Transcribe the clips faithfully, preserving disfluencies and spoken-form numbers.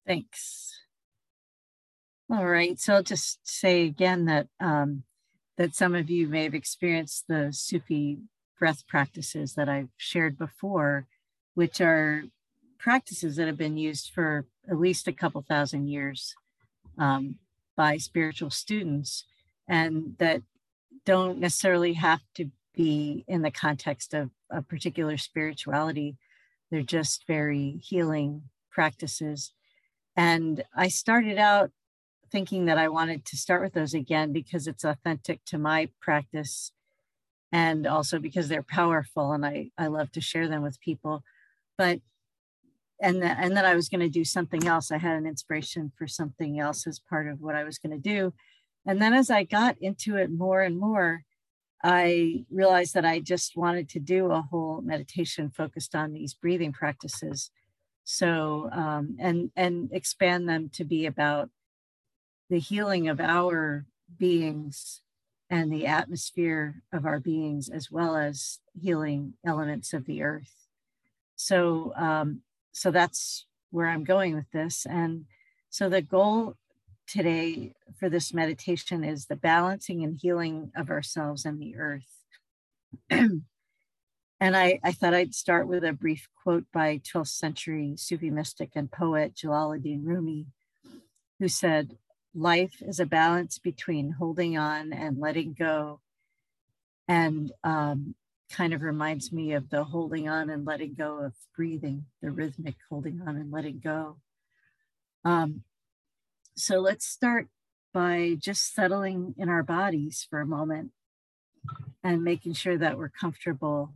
Thanks. All right, so I'll just say again that um, that some of you may have experienced the Sufi breath practices that I've shared before, which are practices that have been used for at least a couple thousand years um, by spiritual students, and that don't necessarily have to be in the context of a particular spirituality. They're just very healing practices. And I started out thinking that I wanted to start with those again because it's authentic to my practice, and also because they're powerful and I, I love to share them with people. But and, the, and then I was going to do something else. I had an inspiration for something else as part of what I was going to do. And then as I got into it more and more, I realized that I just wanted to do a whole meditation focused on these breathing practices. So, um, and, and expand them to be about the healing of our beings and the atmosphere of our beings, as well as healing elements of the earth. So, um, so that's where I'm going with this. And so the goal today for this meditation is the balancing and healing of ourselves and the earth. And I, I thought I'd start with a brief quote by twelfth century Sufi mystic and poet Jalaluddin Rumi, who said, "Life is a balance between holding on and letting go." And um, kind of reminds me of the holding on and letting go of breathing, the rhythmic holding on and letting go. Um, so let's start by just settling in our bodies for a moment and making sure that we're comfortable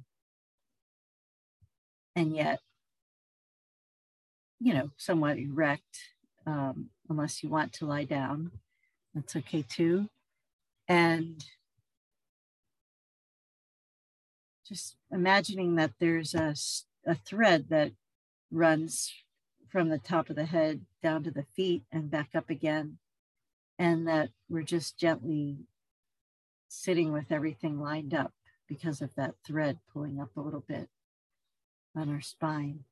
and yet, you know, somewhat erect, um, unless you want to lie down. That's okay too. And just imagining that there's a, a thread that runs from the top of the head down to the feet and back up again, and that we're just gently sitting with everything lined up because of that thread pulling up a little bit on our spine.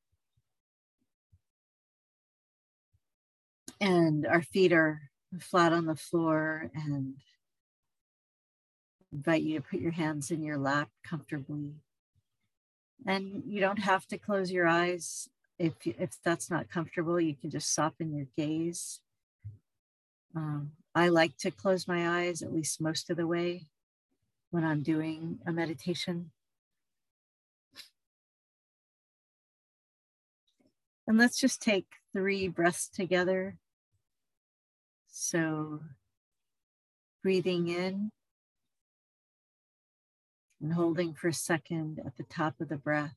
And our feet are flat on the floor, and invite you to put your hands in your lap comfortably. And you don't have to close your eyes. If, if that's not comfortable, you can just soften your gaze. Um, I like to close my eyes at least most of the way when I'm doing a meditation. And let's just take three breaths together. So breathing in and holding for a second at the top of the breath.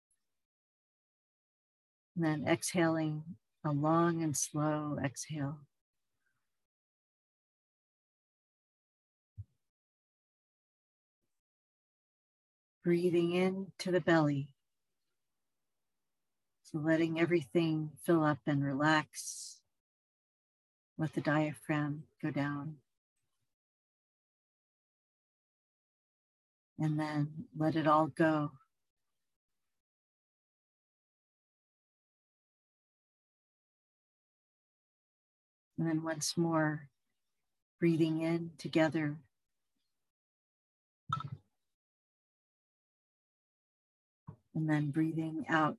And then exhaling a long and slow exhale. Breathing in to the belly. So letting everything fill up and relax. Let the diaphragm go down. And then let it all go. And then once more, breathing in together. And then breathing out.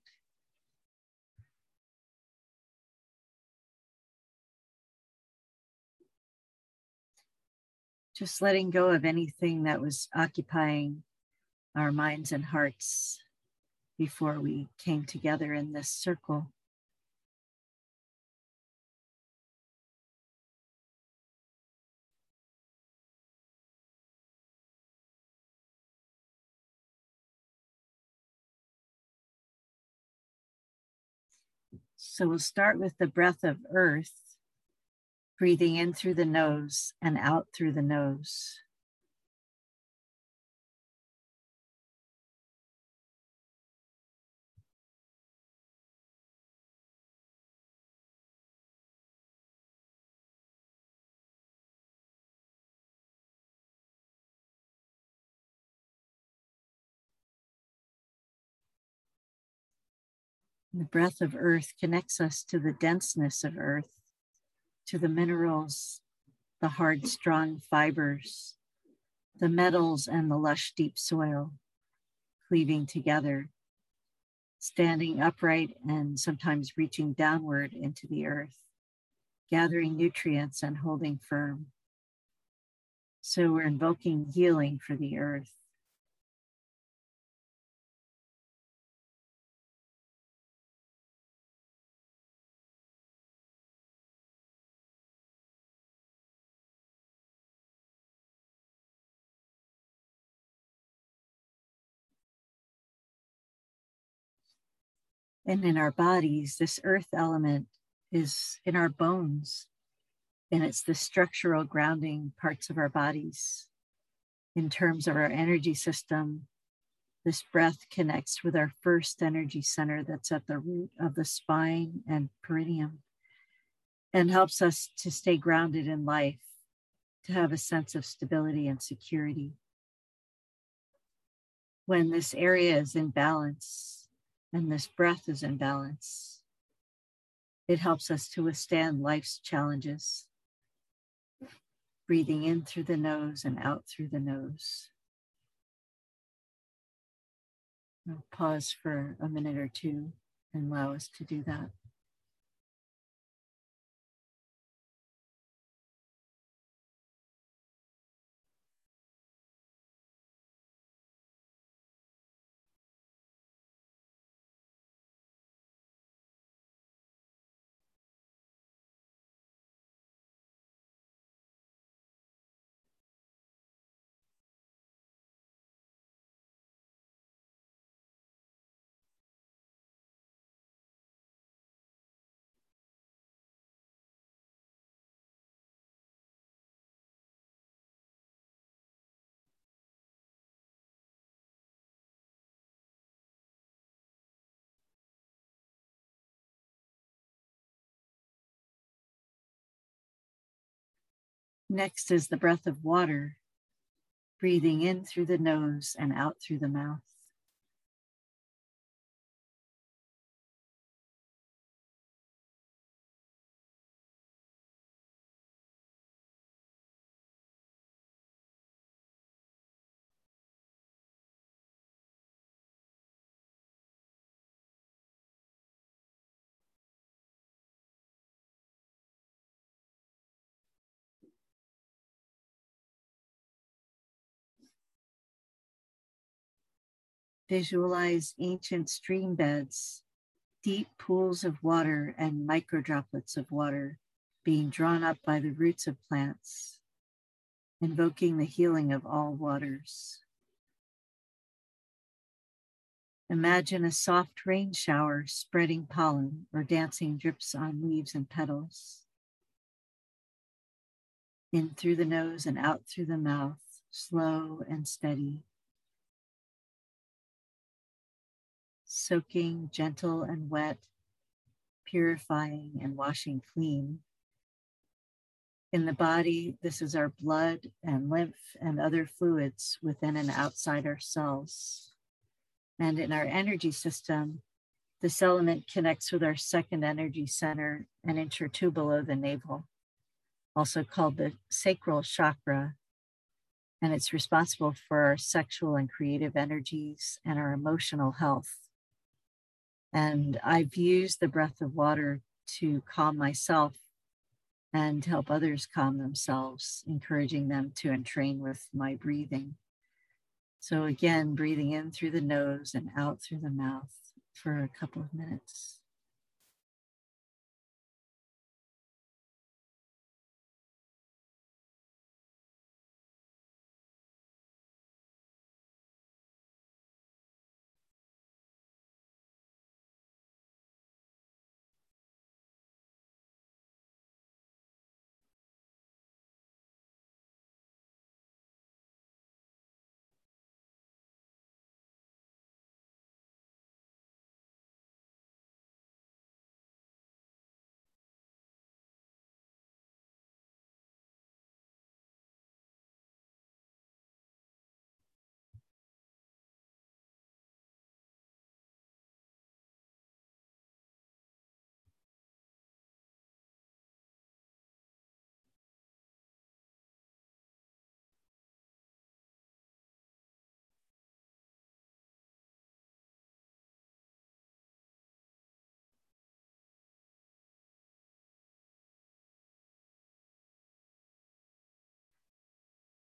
Just letting go of anything that was occupying our minds and hearts before we came together in this circle. So we'll start with the breath of earth, breathing in through the nose and out through the nose. The breath of earth connects us to the denseness of earth, to the minerals, the hard, strong fibers, the metals, and the lush, deep soil, cleaving together, standing upright and sometimes reaching downward into the earth, gathering nutrients and holding firm. So we're invoking healing for the earth. And in our bodies, this earth element is in our bones, and it's the structural grounding parts of our bodies. In terms of our energy system, this breath connects with our first energy center that's at the root of the spine and perineum, and helps us to stay grounded in life, to have a sense of stability and security. When this area is in balance, and this breath is in balance, it helps us to withstand life's challenges. Breathing in through the nose and out through the nose. I'll pause for a minute or two and allow us to do that. Next is the breath of water, breathing in through the nose and out through the mouth. Visualize ancient stream beds, deep pools of water and micro droplets of water being drawn up by the roots of plants, invoking the healing of all waters. Imagine a soft rain shower spreading pollen or dancing drips on leaves and petals. In through the nose and out through the mouth, slow and steady. Soaking, gentle and wet, purifying and washing clean. In the body, this is our blood and lymph and other fluids within and outside our cells. And in our energy system, this element connects with our second energy center, an inch or two below the navel, also called the sacral chakra. And it's responsible for our sexual and creative energies and our emotional health. And I've used the breath of water to calm myself and help others calm themselves, encouraging them to entrain with my breathing. So again, breathing in through the nose and out through the mouth for a couple of minutes.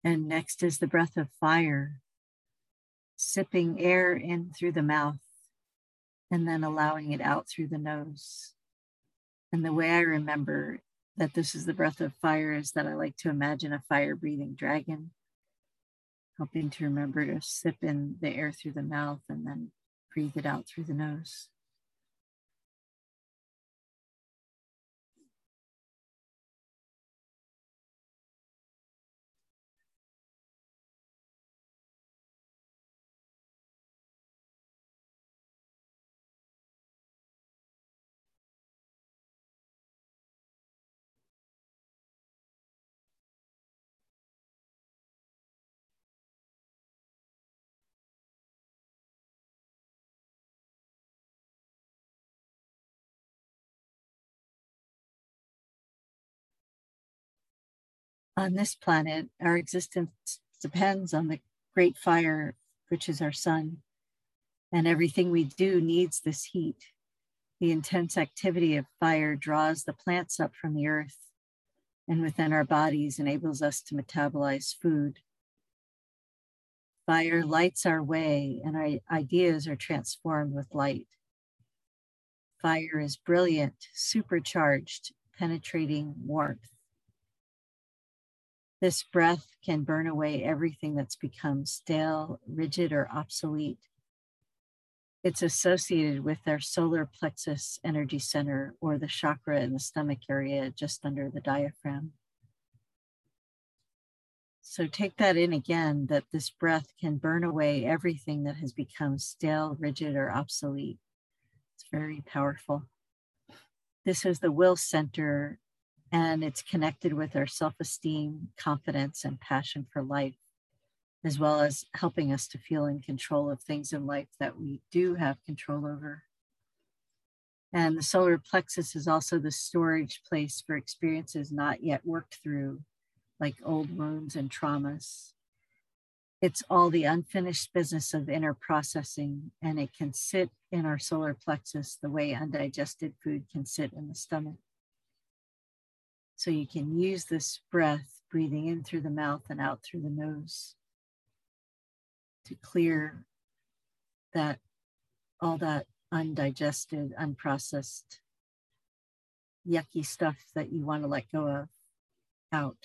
And next is the breath of fire, sipping air in through the mouth and then allowing it out through the nose. And the way I remember that this is the breath of fire is that I like to imagine a fire-breathing dragon, helping to remember to sip in the air through the mouth and then breathe it out through the nose. On this planet, our existence depends on the great fire, which is our sun, and everything we do needs this heat. The intense activity of fire draws the plants up from the earth and within our bodies enables us to metabolize food. Fire lights our way and our ideas are transformed with light. Fire is brilliant, supercharged, penetrating warmth. This breath can burn away everything that's become stale, rigid, or obsolete. It's associated with our solar plexus energy center, or the chakra in the stomach area just under the diaphragm. So take that in again, that this breath can burn away everything that has become stale, rigid, or obsolete. It's very powerful. This is the will center, and it's connected with our self-esteem, confidence, and passion for life, as well as helping us to feel in control of things in life that we do have control over. And the solar plexus is also the storage place for experiences not yet worked through, like old wounds and traumas. It's all the unfinished business of inner processing, and it can sit in our solar plexus the way undigested food can sit in the stomach. So you can use this breath, breathing in through the mouth and out through the nose, to clear that, all that undigested, unprocessed, yucky stuff that you want to let go of out.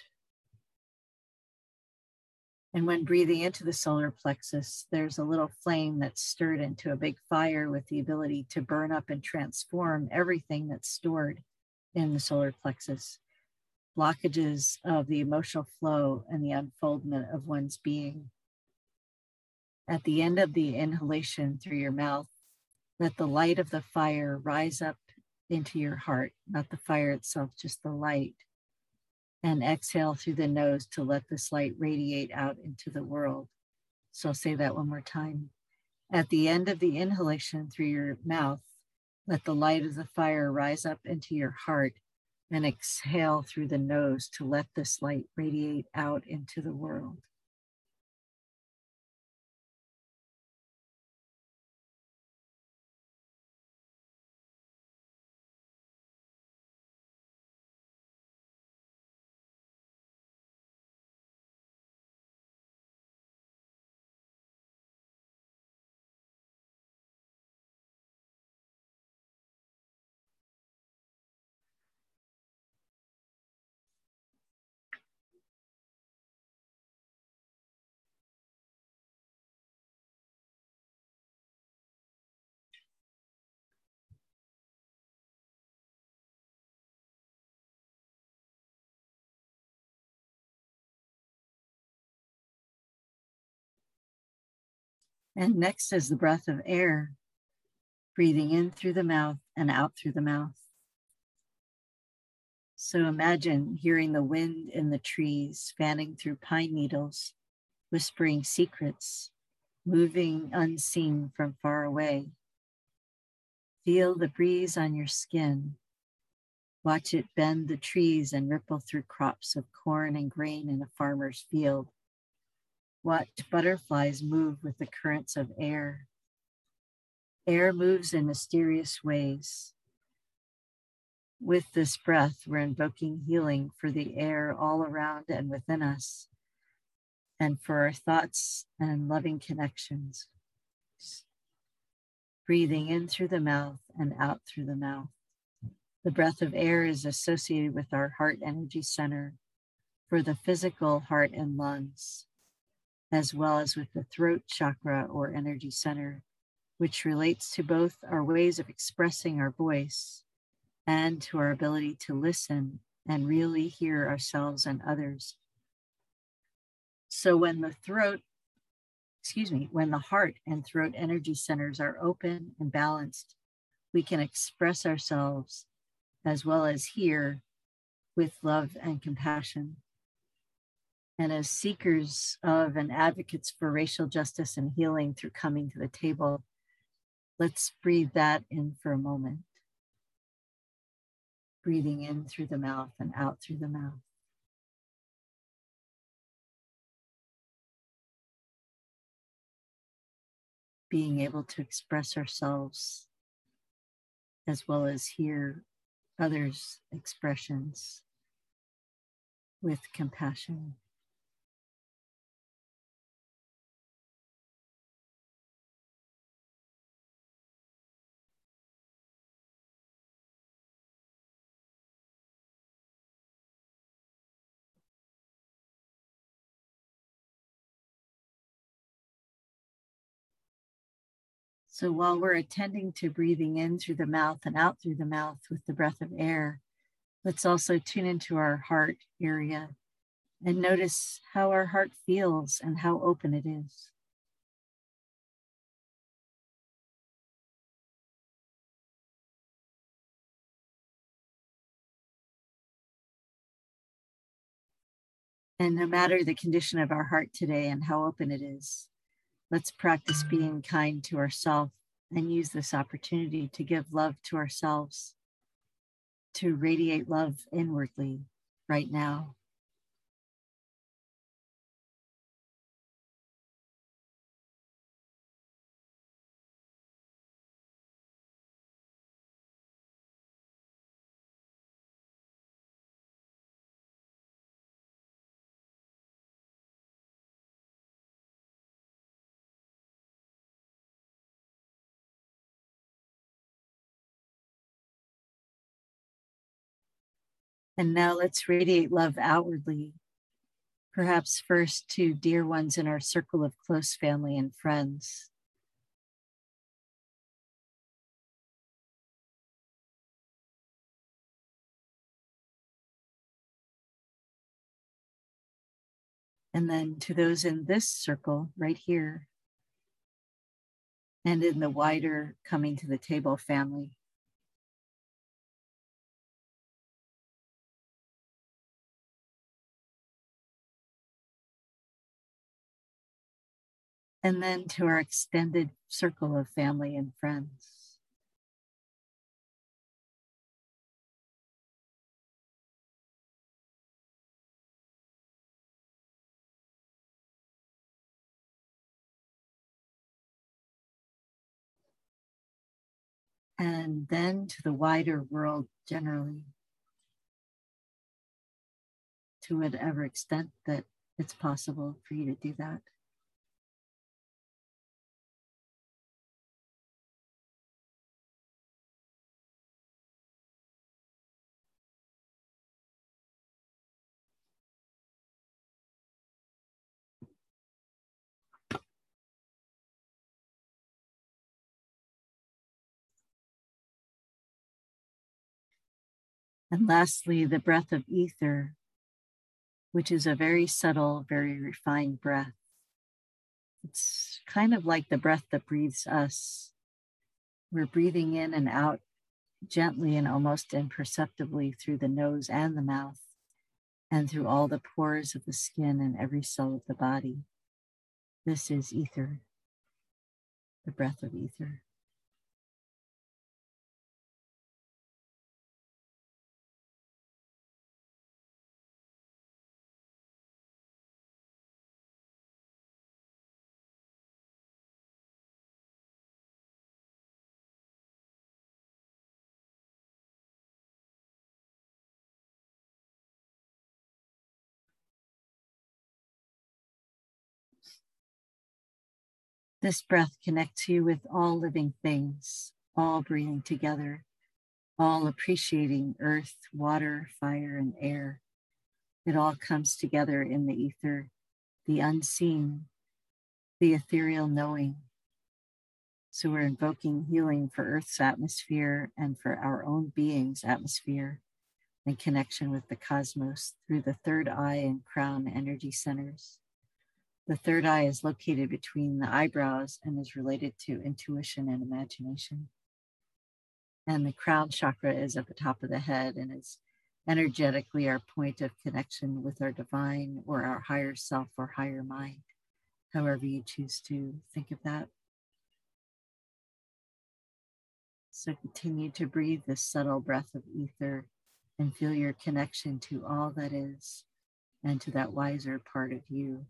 And when breathing into the solar plexus, there's a little flame that's stirred into a big fire with the ability to burn up and transform everything that's stored in the solar plexus. Blockages of the emotional flow and the unfoldment of one's being. At the end of the inhalation through your mouth, let the light of the fire rise up into your heart, not the fire itself, just the light. And exhale through the nose to let this light radiate out into the world. So I'll say that one more time. At the end of the inhalation through your mouth, let the light of the fire rise up into your heart and exhale through the nose to let this light radiate out into the world. And next is the breath of air, breathing in through the mouth and out through the mouth. So imagine hearing the wind in the trees, fanning through pine needles, whispering secrets, moving unseen from far away. Feel the breeze on your skin. Watch it bend the trees and ripple through crops of corn and grain in a farmer's field. Watch butterflies move with the currents of air. Air moves in mysterious ways. With this breath, we're invoking healing for the air all around and within us. and for our thoughts and loving connections. Breathing in through the mouth and out through the mouth. The breath of air is associated with our heart energy center for the physical heart and lungs, as well as with the throat chakra or energy center, which relates to both our ways of expressing our voice and to our ability to listen and really hear ourselves and others. So when the throat, excuse me, when the heart and throat energy centers are open and balanced, we can express ourselves as well as hear with love and compassion. And as seekers of and advocates for racial justice and healing through coming to the table, let's breathe that in for a moment. Breathing in through the mouth and out through the mouth. Being able to express ourselves as well as hear others' expressions with compassion. So while we're attending to breathing in through the mouth and out through the mouth with the breath of air, let's also tune into our heart area and notice how our heart feels and how open it is. And no matter the condition of our heart today and how open it is, let's practice being kind to ourselves and use this opportunity to give love to ourselves, to radiate love inwardly right now. And now let's radiate love outwardly, perhaps first to dear ones in our circle of close family and friends. And then to those in this circle right here, and in the wider coming to the table family. And then to our extended circle of family and friends. And then to the wider world generally, to whatever extent that it's possible for you to do that. And lastly, the breath of ether, which is a very subtle, very refined breath. It's kind of like the breath that breathes us. We're breathing in and out gently and almost imperceptibly through the nose and the mouth, and through all the pores of the skin and every cell of the body. This is ether, the breath of ether. This breath connects you with all living things, all breathing together, all appreciating earth, water, fire, and air. It all comes together in the ether, the unseen, the ethereal knowing. So we're invoking healing for Earth's atmosphere and for our own being's atmosphere and connection with the cosmos through the third eye and crown energy centers. The third eye is located between the eyebrows and is related to intuition and imagination. And the crown chakra is at the top of the head and is energetically our point of connection with our divine or our higher self or higher mind, however you choose to think of that. So continue to breathe this subtle breath of ether and feel your connection to all that is and to that wiser part of you.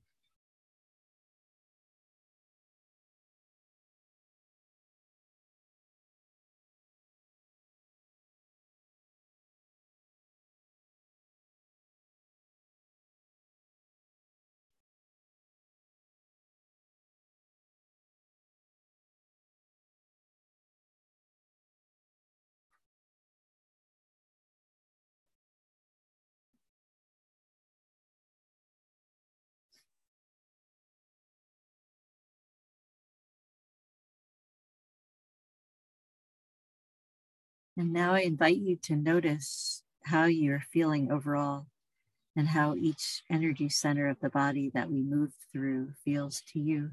And now I invite you to notice how you're feeling overall and how each energy center of the body that we move through feels to you.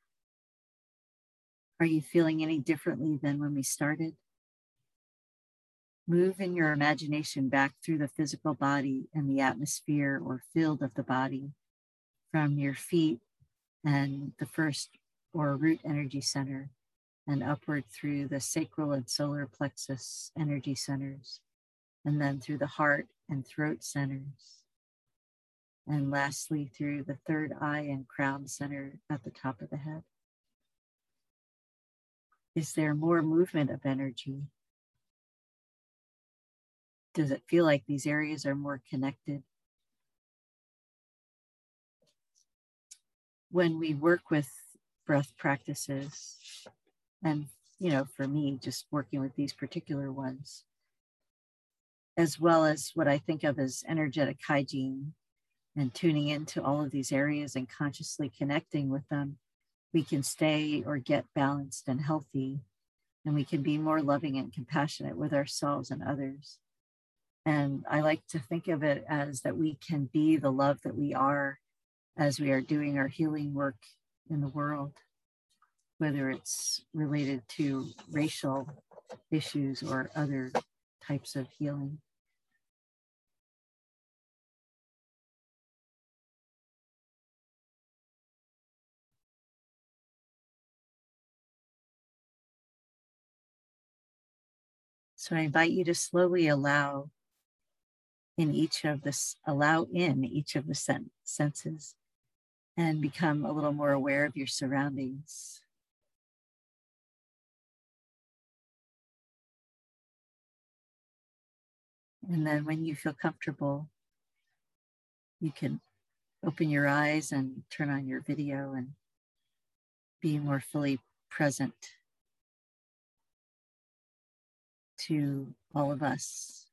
Are you feeling any differently than when we started? Move in your imagination back through the physical body and the atmosphere or field of the body from your feet and the first or root energy center and upward through the sacral and solar plexus energy centers, and then through the heart and throat centers. And lastly, through the third eye and crown center at the top of the head. Is there more movement of energy? Does it feel like these areas are more connected? When we work with breath practices, and you know, for me, just working with these particular ones, as well as what I think of as energetic hygiene and tuning into all of these areas and consciously connecting with them, we can stay or get balanced and healthy, and we can be more loving and compassionate with ourselves and others. And I like to think of it as that we can be the love that we are as we are doing our healing work in the world, whether it's related to racial issues or other types of healing. So I invite you to slowly allow in each of this, allow in each of the sen- senses and become a little more aware of your surroundings. And then when you feel comfortable, you can open your eyes and turn on your video and be more fully present to all of us.